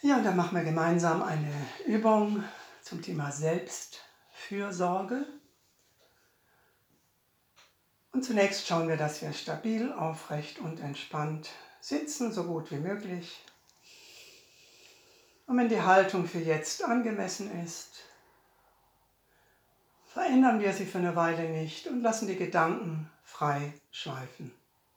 Ja, und dann machen wir gemeinsam eine Übung zum Thema Selbstfürsorge. Und zunächst schauen wir, dass wir stabil, aufrecht und entspannt sitzen, so gut wie möglich. Und wenn die Haltung für jetzt angemessen ist, verändern wir sie für eine Weile nicht und lassen die Gedanken frei schweifen.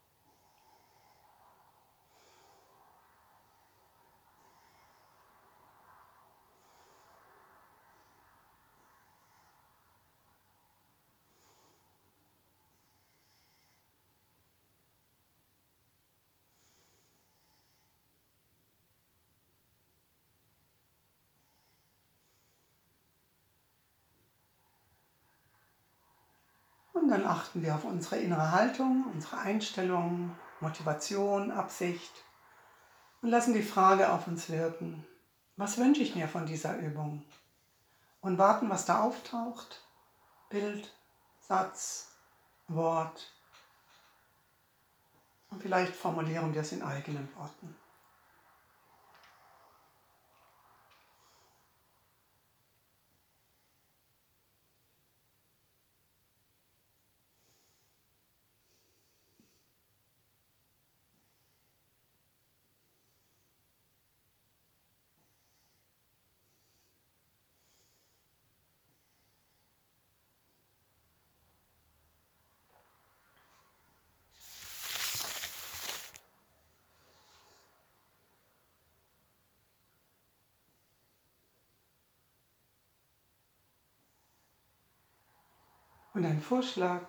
Und dann achten wir auf unsere innere Haltung, unsere Einstellung, Motivation, Absicht und lassen die Frage auf uns wirken: Was wünsche ich mir von dieser Übung? Und warten, was da auftaucht. Bild, Satz, Wort. Und vielleicht formulieren wir es in eigenen Worten. Und ein Vorschlag: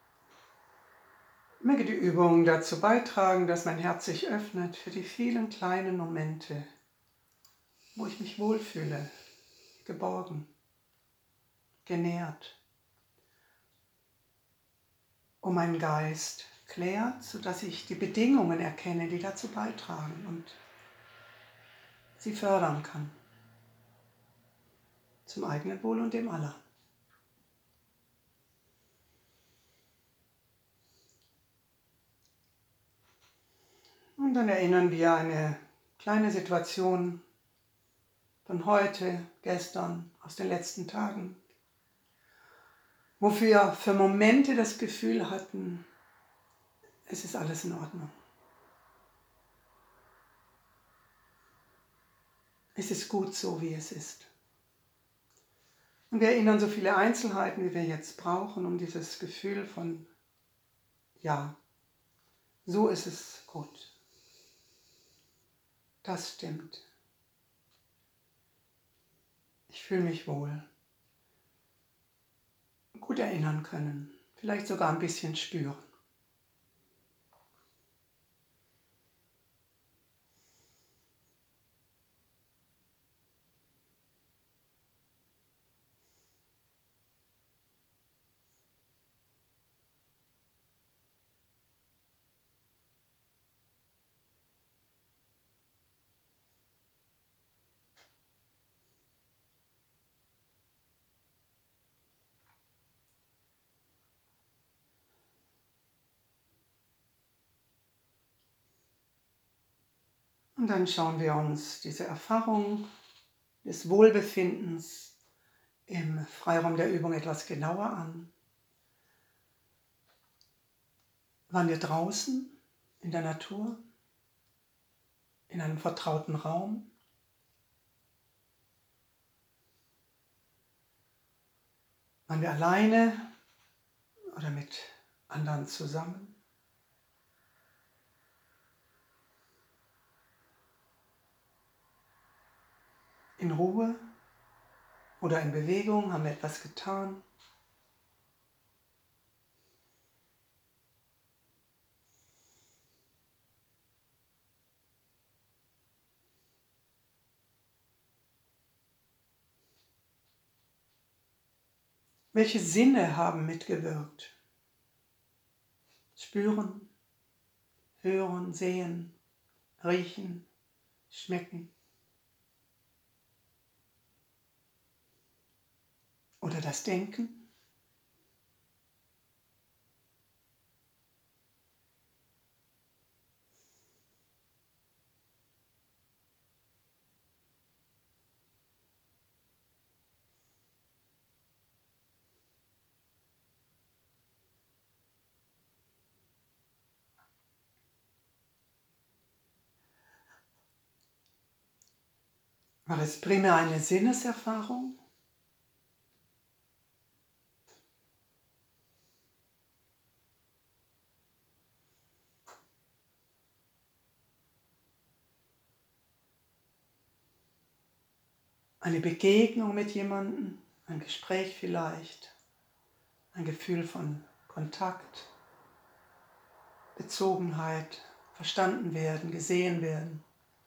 Möge die Übung dazu beitragen, dass mein Herz sich öffnet für die vielen kleinen Momente, wo ich mich wohlfühle, geborgen, genährt, um meinen Geist klärt, sodass ich die Bedingungen erkenne, die dazu beitragen und sie fördern kann, zum eigenen Wohl und dem aller. Und dann erinnern wir eine kleine Situation von heute, gestern, aus den letzten Tagen, wo wir für Momente das Gefühl hatten, es ist alles in Ordnung. Es ist gut so, wie es ist. Und wir erinnern so viele Einzelheiten, wie wir jetzt brauchen, um dieses Gefühl von, ja, so ist es gut. Das stimmt. Ich fühle mich wohl. Gut erinnern können. Vielleicht sogar ein bisschen spüren. Und dann schauen wir uns diese Erfahrung des Wohlbefindens im Freiraum der Übung etwas genauer an. Waren wir draußen, in der Natur, in einem vertrauten Raum? Waren wir alleine oder mit anderen zusammen? In Ruhe oder in Bewegung? Haben wir etwas getan? Welche Sinne haben mitgewirkt? Spüren, hören, sehen, riechen, schmecken. Oder das Denken? War es primär eine Sinneserfahrung? Eine Begegnung mit jemandem, ein Gespräch vielleicht, ein Gefühl von Kontakt, Bezogenheit, verstanden werden, gesehen werden.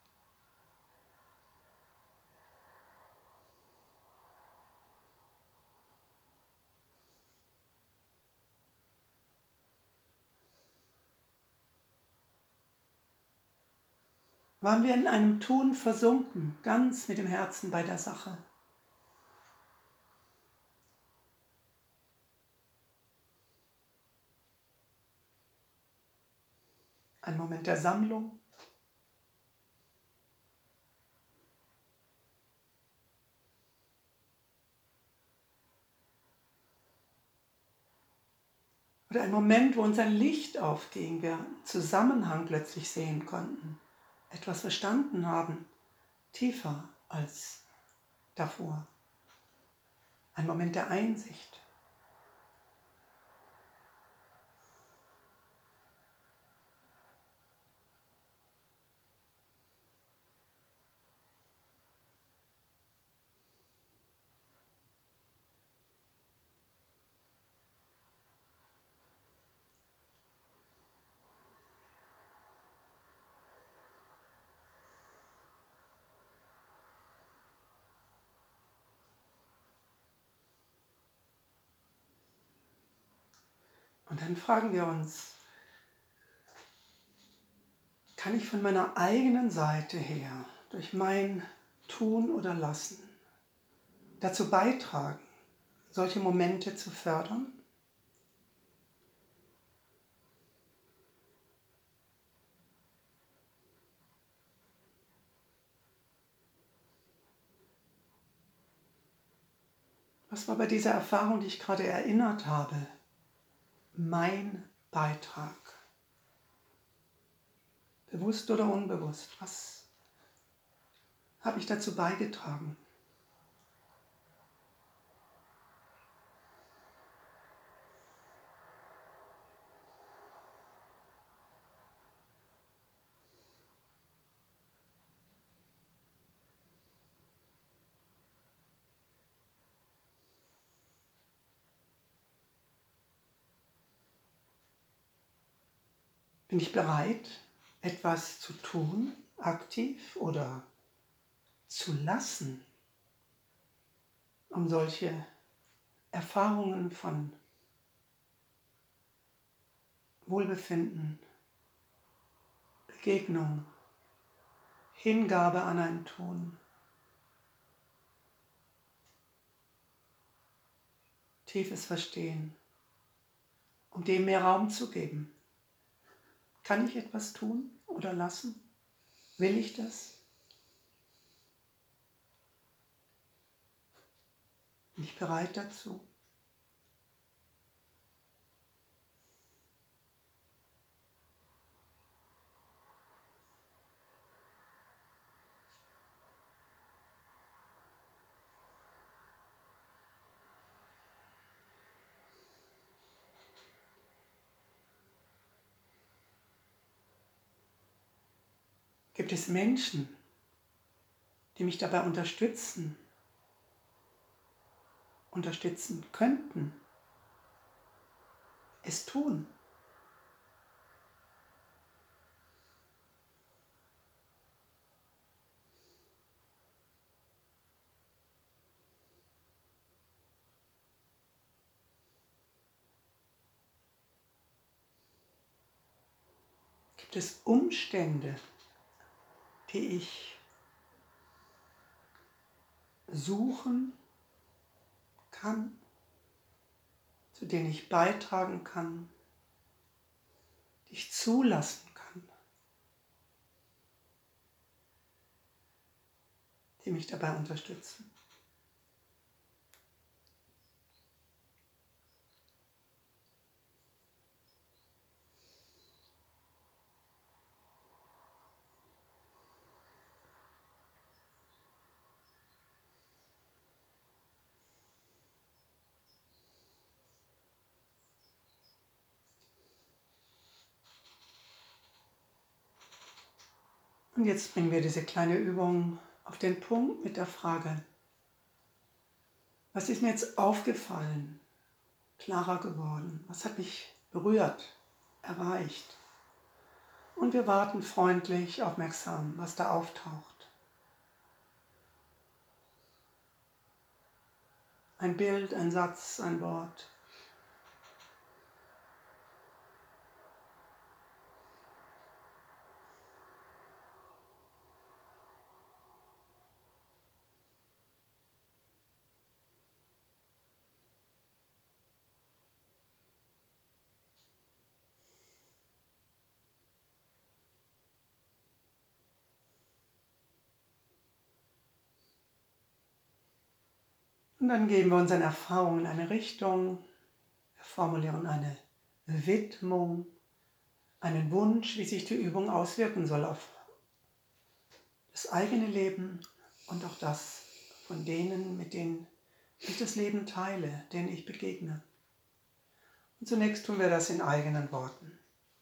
Waren wir in einem Tun versunken, ganz mit dem Herzen bei der Sache? Ein Moment der Sammlung? Oder ein Moment, wo uns ein Licht aufging, wir einen Zusammenhang plötzlich sehen konnten, etwas verstanden haben, tiefer als davor. Ein Moment der Einsicht. Und dann fragen wir uns, kann ich von meiner eigenen Seite her, durch mein Tun oder Lassen, dazu beitragen, solche Momente zu fördern? Was war bei dieser Erfahrung, die ich gerade erinnert habe, mein Beitrag? Bewusst oder unbewusst? Was habe ich dazu beigetragen? Bin ich bereit, etwas zu tun, aktiv oder zu lassen, um solche Erfahrungen von Wohlbefinden, Begegnung, Hingabe an ein Tun, tiefes Verstehen, um dem mehr Raum zu geben? Kann ich etwas tun oder lassen? Will ich das? Bin ich bereit dazu? Gibt es Menschen, die mich dabei unterstützen könnten, es tun? Gibt es Umstände, die ich suchen kann, zu denen ich beitragen kann, die ich zulassen kann, die mich dabei unterstützen? Und jetzt bringen wir diese kleine Übung auf den Punkt mit der Frage, was ist mir jetzt aufgefallen, klarer geworden, was hat mich berührt, erreicht? Und wir warten freundlich, aufmerksam, was da auftaucht. Ein Bild, ein Satz, ein Wort. Und dann geben wir unseren Erfahrungen eine Richtung, wir formulieren eine Widmung, einen Wunsch, wie sich die Übung auswirken soll auf das eigene Leben und auch das von denen, mit denen ich das Leben teile, denen ich begegne. Und zunächst tun wir das in eigenen Worten.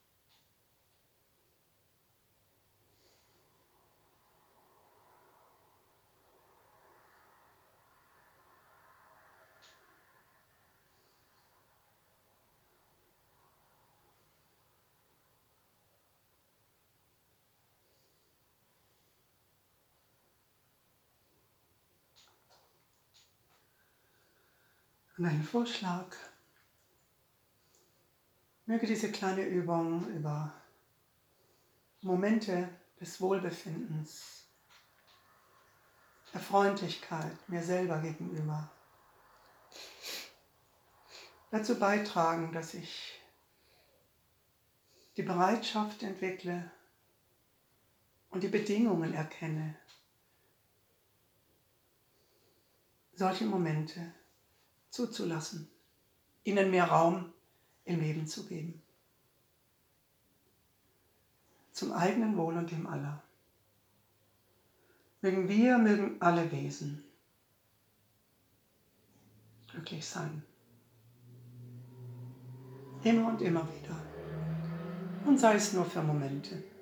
Und einen Vorschlag. Möge diese kleine Übung über Momente des Wohlbefindens, der Freundlichkeit mir selber gegenüber dazu beitragen, dass ich die Bereitschaft entwickle und die Bedingungen erkenne, solche Momente zuzulassen, ihnen mehr Raum im Leben zu geben. Zum eigenen Wohl und dem aller. Mögen alle Wesen glücklich sein. Immer und immer wieder. Und sei es nur für Momente.